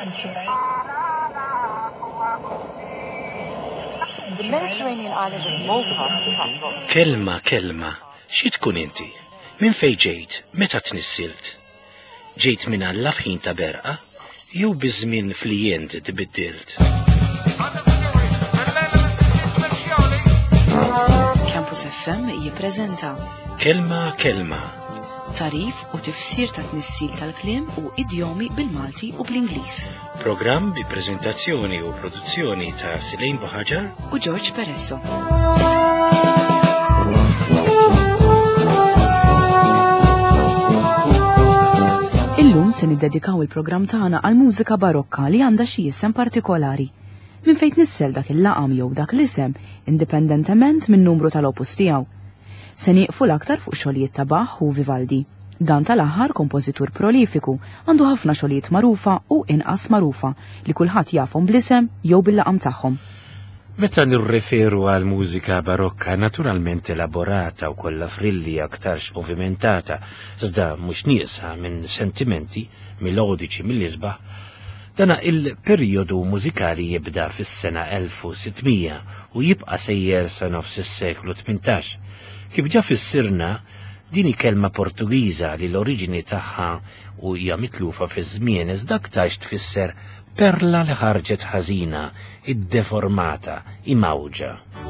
The Mediterranean island of Malta attracts lots of... Kelma, xi tkun inti? Min fejn ġejt, meta tnissilt? Ġejt minn Alla f'ħin ta' berqa, jew biżmien flijent tibiddilt? Campus FM jippreżenta Kelma. tarif u tifsir ta' tnissil tal-kliem u idjomi bil-Malti u bl-Ingliż. Programm bi preżentazzjoni u produzzjoni ta' Silejn Baħaġar u George Peresso. Illum se niddedikaw il-programm tagħna għal mużika barokka li għandha xi isem partikolari. Minn fejn tnissel dak il-laqam jew dak l-isem, indipendentement minn numru tal-opus tiegħu. Se nieqfu l-aktar fuq xogħlijiet ta' Bach u Vivaldi. Dan tal-aħħar kompożitur prolifiku għandu ħafna xogħlijiet magħrufa u inqas magħrufa li kulħadd jafhom bl-isem jew bil-laqam tagħhom. Meta nirreferu għal mużika barokka naturalment elaborata u kollha frilli aktarx movimentata, iżda mhux nieqsa minn sentimenti melodiċi mill-isbaħ, dana il-perjodu mużikali jibda fis-sena 1600 u jibqa' sejjer sa nofs is-seklu 18. Kif ġa fissirna, dini kelma Portugiża li l-oriġini tagħha u hija mitlufa fi żmien iżda aktarx tfisser perla li ħarġet ħażina, iddeformata, imawġa.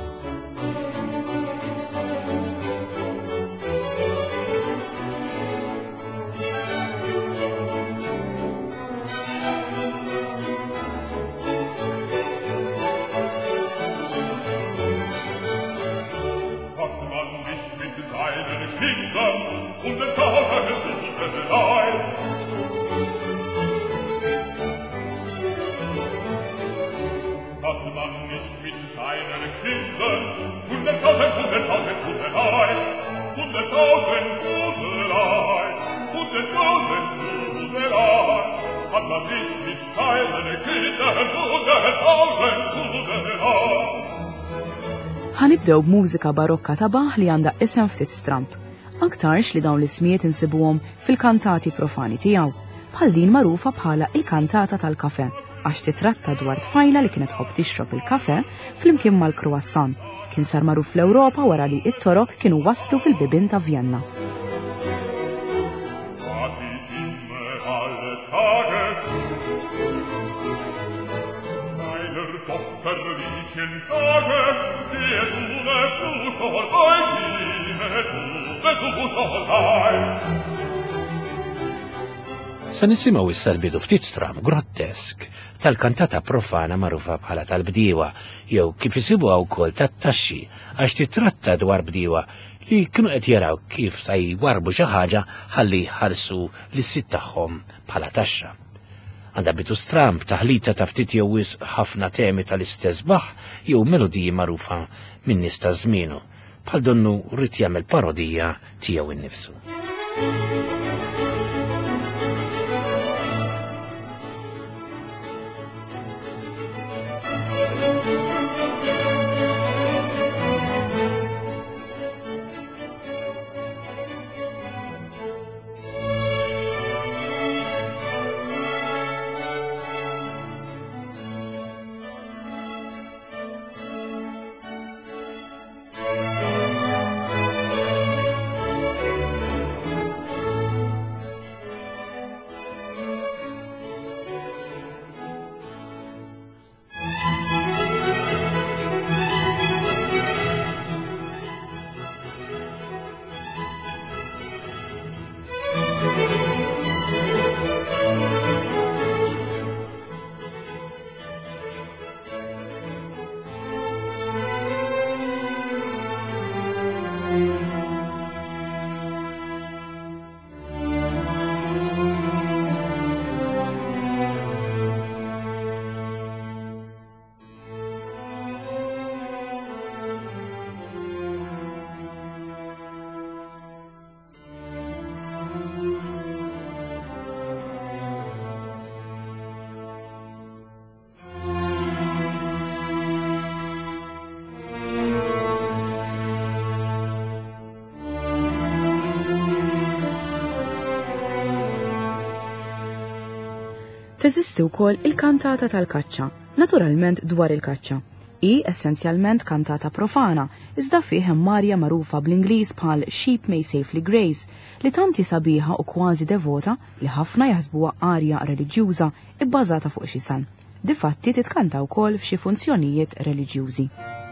Ħanibdew b'mużika barokka ta' Bach li għandha isem ftit stramp. Aktarx li dawn l-ismijiet insibuhom fil-kantati profani tiegħu, bħal din magħrufa bħala il-kantata tal-kafè, għax titratta dwar tfajla li kienet tħobb tixrob il-kafè flimkien mal-croissant. Kien sar magħruf fl-Ewropa wara li it-torok kienu waslu fil-bibien ta' Vienna. Sa nisimgħu issa l-bidu ftit stram grottesk tal-kantata profana magħrufa bħala tal-bdiewa jew kif isibuha wkoll tat-taxxi għax titratta dwar bdiewa li kienu qed jaraw kif se jwarbu xi ħaġa ħalli jħallsu lis-sitt tagħhom bħala taxxa. Għandha bidu stramp taħlita ta' ftit jew wisq ħafna temi tal-istess Bach jew melodiji magħrufa minn nies ta' żmienu, bħal donnu rrid jagħmel parodija tiegħu innifsu. Teżisti wkoll il-kantata tal-kaċċa, naturalment dwar il-kaċċa. Hi essenzjalment kantata profana, iżda fih hemm marja magħrufa bl-Ingliż bħal Sheep May Safely Graze li tanti sabiħa u kważi devota li ħafna jaħsbuha arja reliġjuża ibbażata fuq xi san. Difatti titkanta wkoll f'xi funzjonijiet reliġjużi.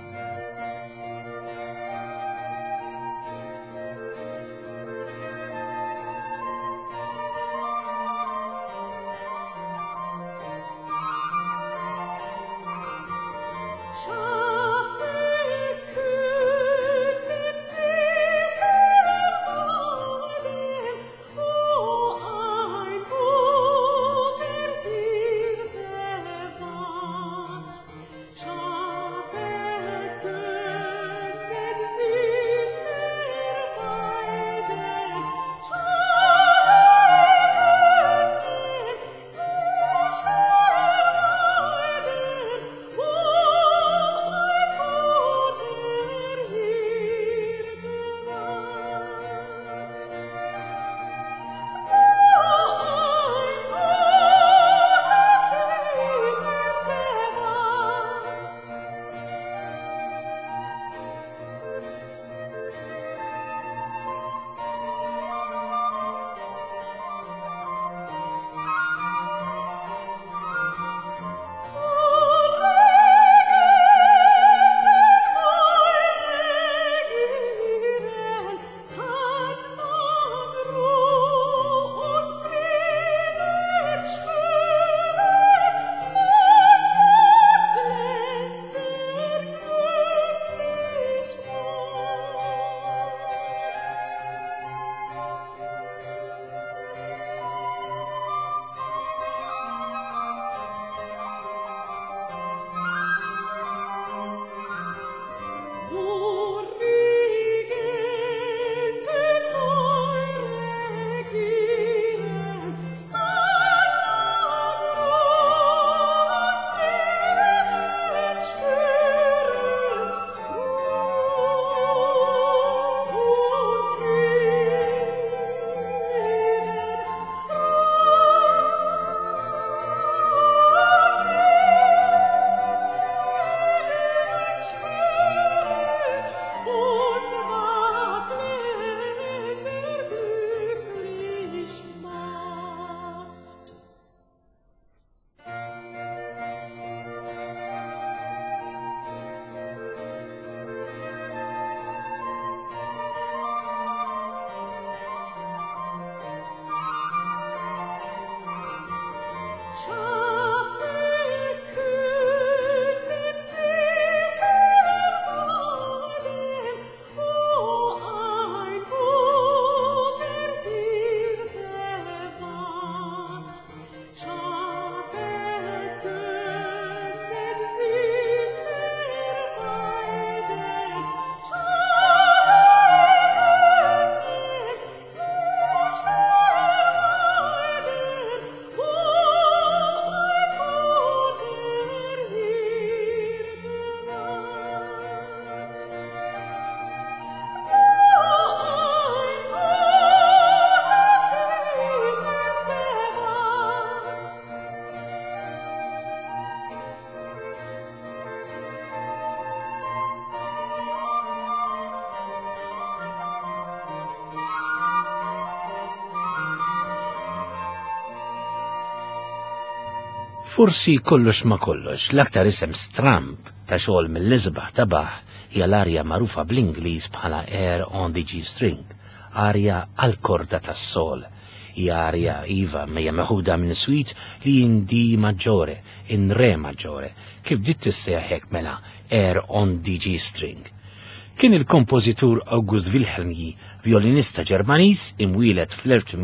Forsi kollox ma kollox, l-aktar isem stramp ta' xogħol mill-isbaħ ta' Bach hija l-arja magħrufa bl-Ingliż bħala Air on the G string, arja għal korda tas-sol. Hija arja iva mejja meħuda minn swit li in D maġġore, in Re maġġore, kif dit tissejjaħ mela Air on the G string. Kien il-kompożitur August Wilhelm J, violinista Ġermaniż imwieled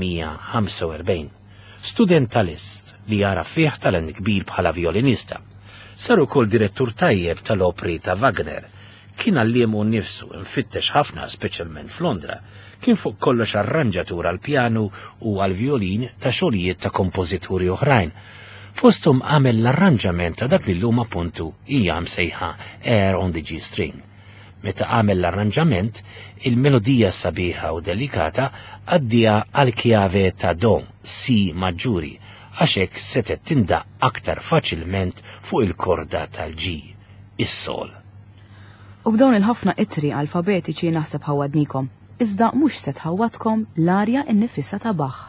fl-1845, studentalist li jara fih talent kbir bħala violinista. Sar ukoll direttur tajjeb tal-opri ta' Wagner. Kien għalliemu nnifsu infittex ħafna speċjalment f'Londra. Kien fuq kollox arranġatur għal pjanu u għal violin ta' xogħlijiet ta' kompożituri oħrajn. Fosthom għamel l-arranġament ta' dak li llum appuntu hija msejħa Air on the G string. Meta għamel l-arranġament, il-melodija sabiħa u delikata għaddija għal kjave ta' Do, Si maġġuri, għaxek setet tindaq aktar faċilment fuq il-korda tal-ġi, is-sol. U b'dawn il-ħafna ittri alfabetiċi naħseb ħawadnikom, iżda mhux se tħawwadkom l-arja innifissa ta' Bach.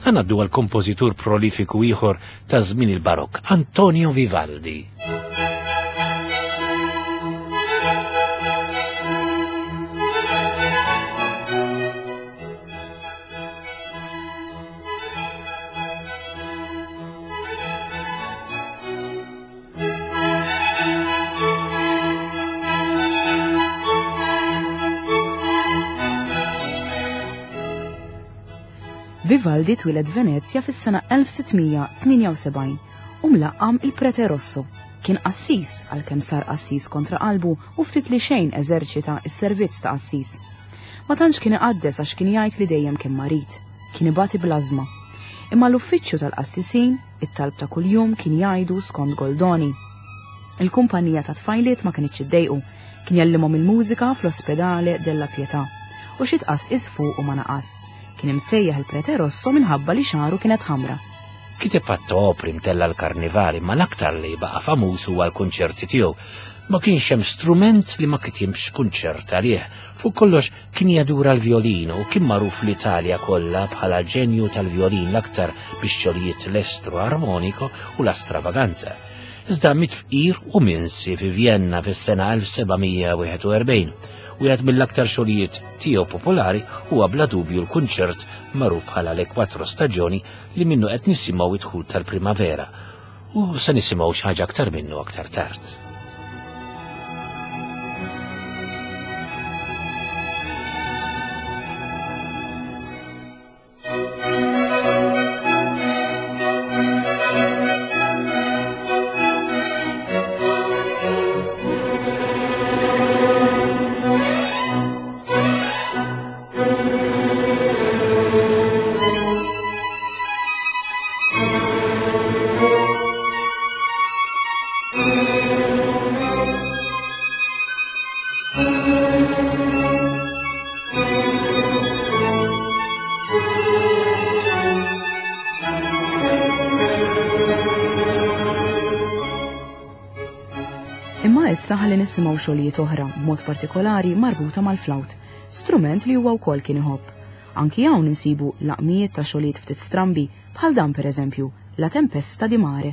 Ħanaddu għal kompożitur prolifiku ieħor ta' żmien il-barokk, Antonio Vivaldi. Vivaldi twiled Venezia fis-sena 1678 u mlaqqam il-Prete Rosso. Kien qassis għalkemm sar qassis kontra qalbu u ftit li xejn eżerċita s-servizz ta' qassis. Ma tantx kien iqaddes għax kien jgħid li dejjem kien marit, kien ibati bl-ażma. Imma l-uffiċċju tal-qassisin, it-talb ta' kuljum kien jgħidu skont Goldoni. Il-kumpanija ta' tfajliet ma kienx iddejqu, kien jallimhom il-mużika fl-Ospedale della Pietà u xi tqas isfu u ma naqas. Kien imsejjaħ il-Prete Rosso minħabba li xaru kienet ħamra. Kiteb opri mtella l-karnivali ma l-aktar li baqa' famuż huwa l-kunċerti tiegħu. Ma kienx hemm strument li ma kitjimx kunċert għalih. Fuq kollox kien jadura l-violino u kien magħruf l-Italja kollha bħala ġenju tal-violin l-aktar bix-xogħlijiet l-estro armonico u l-astravaganza. Iżda mitfqir u minsi fi Vienna fis-sena 1741. U jgħad mill-aktar xogħlijiet tiegħu popolari huwa bla dubju l-kunċert magħruf bħala le 4 staġjoni li minnu qed nisimgħu id-dħul tal-primavera u se nisimgħu xi ħaġa aktar minnu aktar tard. Issa ħalli nisimgħu xogħlijiet oħra b'mod partikolari marbuta mal-flawt, strument li huwa wkoll kien iħobb. Anki hawn insibu laqmijiet ta' xogħlijiet ftit strambi bħal dan pereżempju La Tempesta di Mare.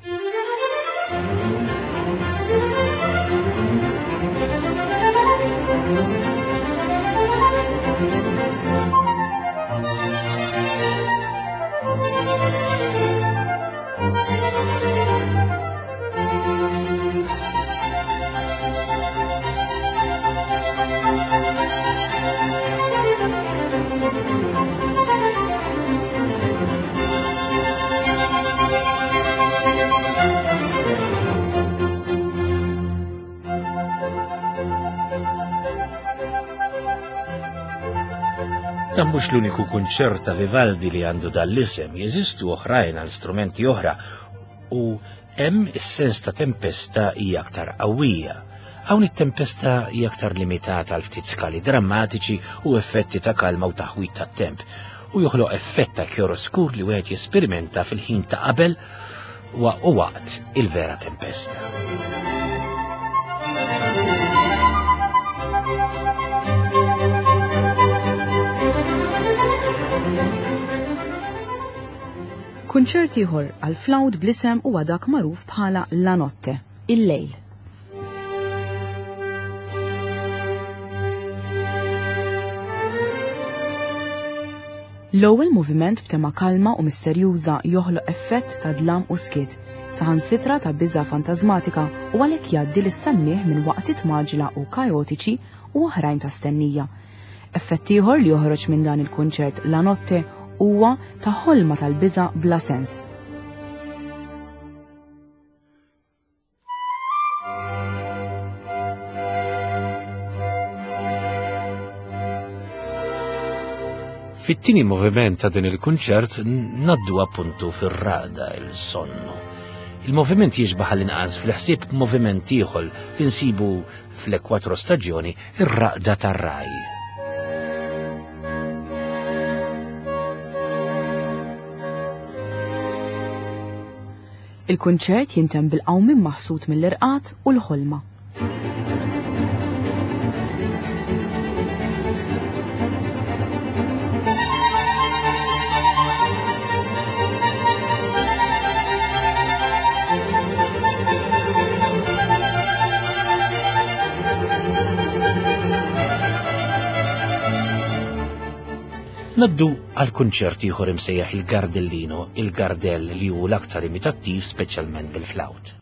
Dan mhux l-uniku kunċert ta' Vivaldi li għandu dal-isem, jeżistu oħrajn għal strumenti oħra u hemm is-sens ta' tempesta hija aktar qawwija. Hawn it-tempesta hija aktar limitata għal ftit skali drammatiċi u effetti ta' kalma u taħwit tat-temp u joħloq effett ta' chiaroscur li wieħed jesperimenta fil-ħin ta' qabel u waqt il-vera tempesta. Kunċert ieħor għal flawt bl-isem huwa dak magħruf bħala La Notte, il-lejl. L-ewwel moviment b'tema kalma u misterjuża joħloq effett ta' dlam u skiet, saħansitra ta' biża' fantażmatika u għalhekk jgħaddi lis-semmieħ minn waqtiet maġla u kaotiċi u oħrajn ta' stennija. Effett ieħor li joħroġ minn dan il-kunċert La Notte huwa ta' ħolma tal-biża' bla sens. Fit-tieni moviment ta' din il-kunċert naddu appuntu fir-raqda il-sonnu. Il-moviment jiġbaħ l-inqas fl-ħsieb moviment ieħor li nsibu fl-4 staġjoni ir-raqda tar-raj. Il-kunċert jintem bil-qawmim maħsud mill-irqat u l-ħolma. Naddu għal kunċert ieħor imsejjaħ il-Gardellino, il-Gardell li hu l-aktar imitattiv speċjalment bil-flawt.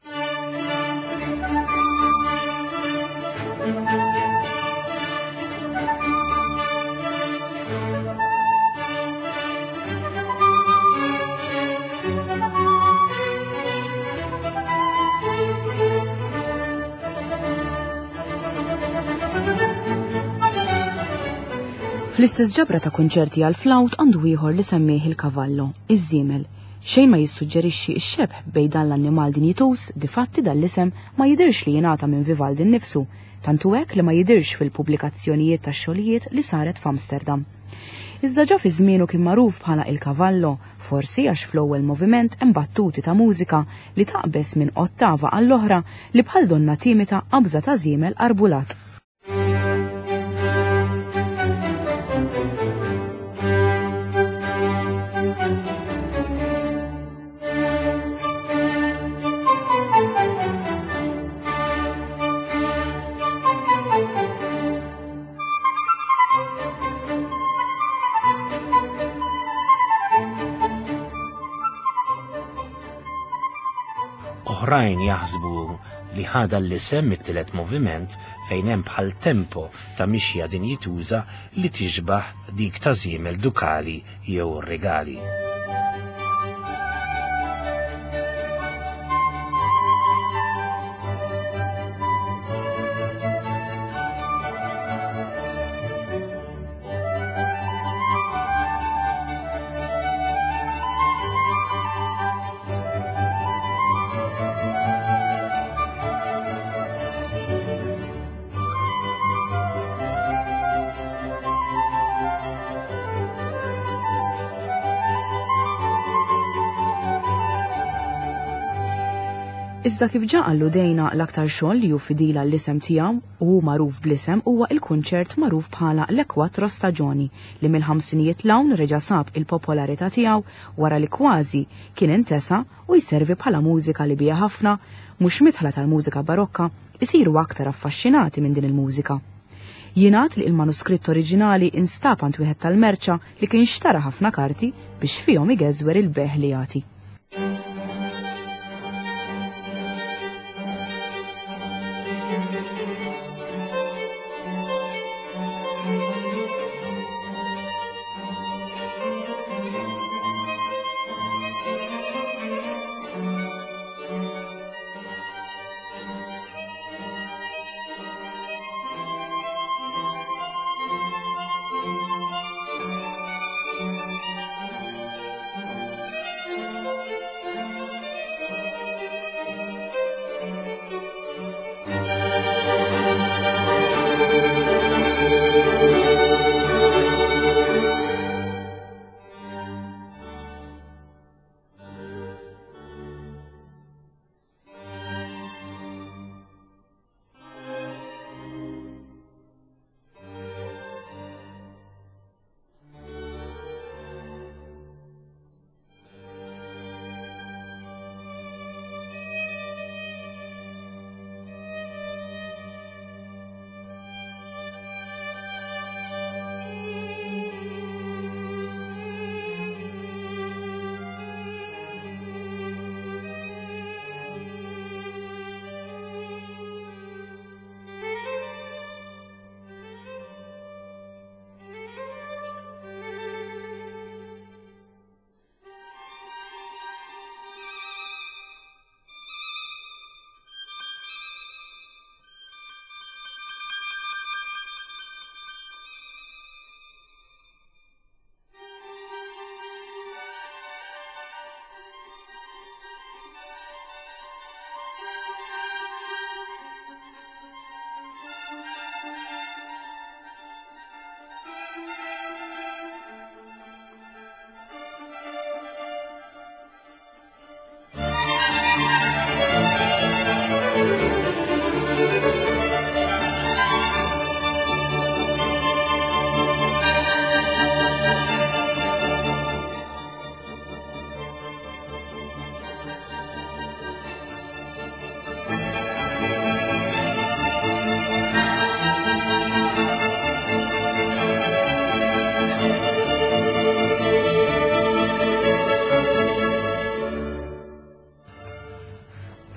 Fl-istess ġabra ta' kunċerti għal-flawt għandu ieħor li semmih il-kavallo, iż-żiemel. Xejn ma jissuġġerixxi x-xebħ bejn dan l-annimal dinjitus, difatti dal-isem ma jidirx li jingħata minn Vivaldi nnifsu, tantu hekk li ma jidirx fil-pubblikazzjonijiet tax-xogħlijiet li saret f'Amsterdam. Iżda ġa fi żmienu kien magħruf bħala il-kavallo, forsi għax fl-ewwel moviment hemm battuti ta' mużika li taqbes minn ottava għall-oħra li bħal donna timita qabża ta' żiemel arbulat. Oħrajn jaħsbu li ħada l-isem mit-tielet moviment fejn hemm bħal tempo ta' mixja din jituża li tixbaħ dik ta' żiemel dukali jew regali. Iżda kif ġa alludejna l-aktar xogħol li hu fidila l-isem tiegħu u magħruf bl-isem huwa l-kunċert magħruf bħala l-Quattro Stagioni li mill-ħamsinijiet l-hawn reġa' sab il-popolarità tiegħu wara li kważi kien intesa' u jservi bħala mużika li biha ħafna mhux midħla tal-mużika barokka isiru aktar affaxxinati minn din il-mużika. Jingħad li l-manuskritt oriġinali instab għand wieħed tal-merċa li kien xtara ħafna karti biex fihom igeżwer il-beħ li jagħti.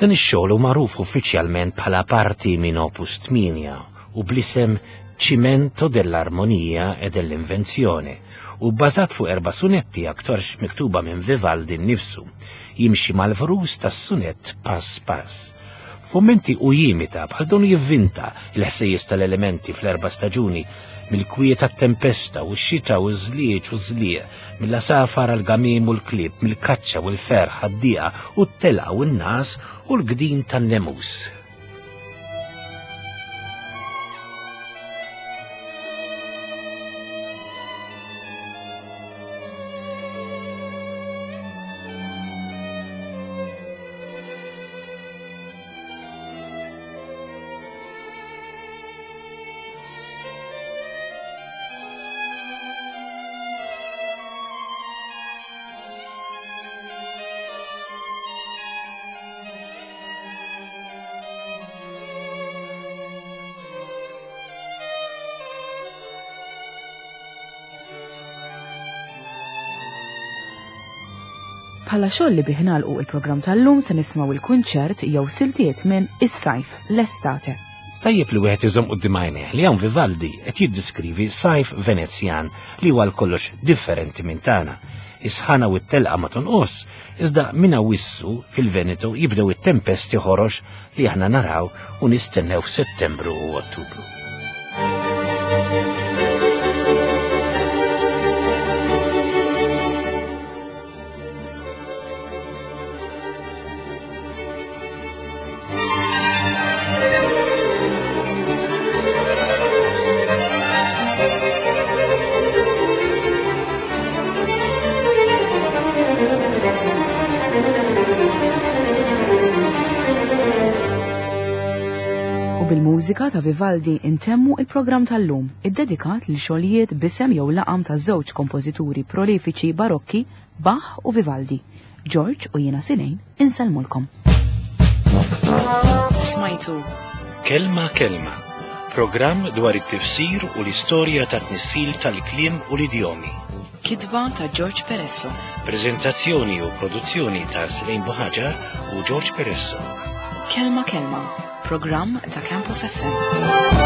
Dan ix-xogħol hu magħruf uffiċjalment bħala parti minn Opus 8 u blisem Cimento dell'armonija e dell'invenzjoni u bbażat fuq 4 sunetti aktarx miktuba minn Vivaldi nnifsu, jimxi mal-vrus tas-sunett pass pass. F'momenti u jimita bħal dawn jivvinta il-ħsejjes tal-elementi fl-4 staġuni mill-kwiet tat-tempesta u x-xita u żlieġ u żlieq, mill-asafar għal-gamim u l-klib, mill-kaċċa u l-ferħ għad-dieqa u t-telqa u n-nas u l-gdin tan-nemus. Bħala xogħol li bih nagħlqu il-programm tal-lum se nisimgħu il-kunċert jew siltiet minn Is-sajf l-estate. Tajjeb li wieħed iżomm quddiem għajneh li hawn Vivaldi qed jiddiskrivi sajf Venezjan li huwa kollox differenti minn tagħna. Is-sħana u t-telqa ma tonqos, iżda minn wissu fil-Veneto jibdew it-tempesti ħorox li aħna naraw u nistennew f'Settembru u Ottubru. Bil-mużika ta' Vivaldi intemmu il-programm tal-lum, id-dedikat li xogħlijiet bisem jew laqam ta' żewġ kompożituri prolifiċi barokki, Bach u Vivaldi. George u jiena Sinejn inselmulkom. Smajtu Kelma Kelma, programm dwar it-tifsir u l-istorja tat-tnissil tal-kliem u l-idjomi. Kitba ta' George Peresso. Preżentazzjoni u produzzjoni ta' Sinejn Buħaġar u George Peresso. Kelma Kelma, programm ta' Campus FM.